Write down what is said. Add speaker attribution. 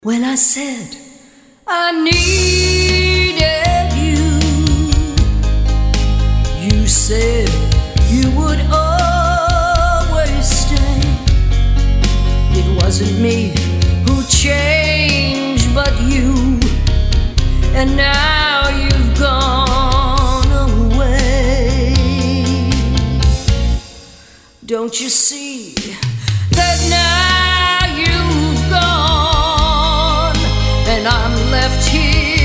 Speaker 1: When I said I needed you, you said you would always stay. It wasn't me who changed, but you. And now you've gone away. Don't you see that now you've gone, and I'm left here